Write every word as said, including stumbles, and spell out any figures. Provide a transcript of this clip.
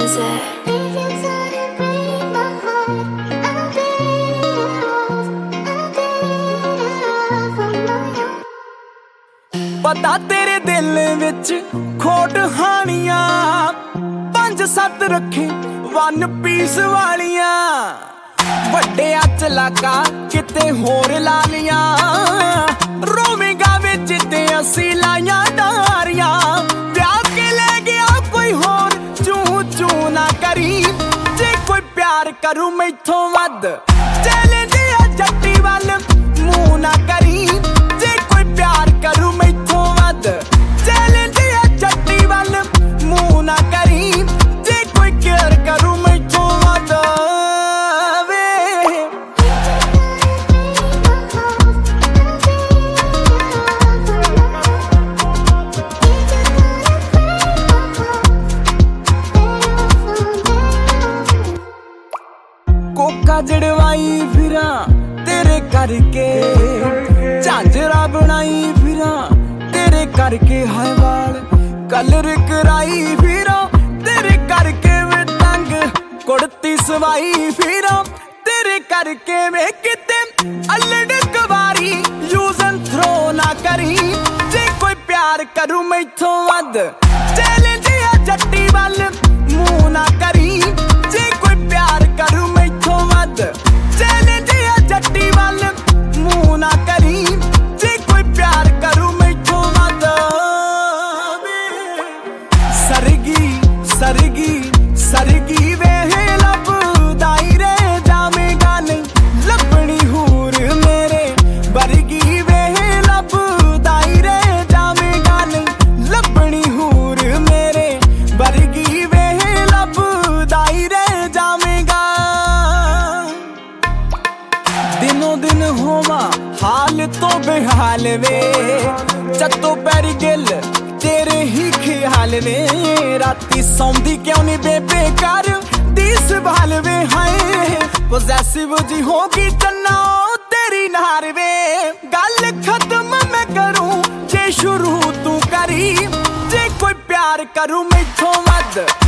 पता तेरे दिल विच खोट हानियां पंज सत्त रखे वन पीस वालियां वड्डे चलाका किते होर ला लियां रोवेगा विच ते असी लाइयां डारियां ब्याह के ले गया कोई होर चू चू ना करी जे कोई प्यार करूं मैथों वध चले दिया जट्टी वल मुंह ना करी जे कोई प्यार करूं मैथों वध चले दिया जट्टी वल मुंह ना करी जे कोई केयर करूं मैथों वध कोका जड़वाई फिरा तेरे करके झांझरा बनाई फिरा तेरे करके हाय वाल कलर कराई फिरा तेरे करके वे तंग कुड़ती सवाई फिरा तेरे करके वे किते अल्लड़ कवारी यूज एंड थ्रो ना करी जे कोई प्यार करूं मैथों वध चले जिया जट्टी वल मुंह ना करी जे कोई प्यार करूं मैथों वध चले जिया जट्टी वल मुंह ना करी जे कोई प्यार करूं मैथों वध सरगी सरगी सरगी वे लभदाई रे जावेगा नहीं लभनी हूर मेरे बरगी वे लभदाई रे जावेगा नहीं लभनी हूर मेरे बरगी वे लभदाई रे जावेगा दिनों दिन होवा हाल तो बेहाल वे चत्तो पैरी गिल तेरे ही ख्याल वे राती सौंदी क्यों नहीं बेबे कर दी संभाल वे हाय पोजेसिव जी होगी चन्ना तेरी नार वे गल खत्म मैं करूं जे शुरू तू करी जे कोई प्यार करूं मैथों वध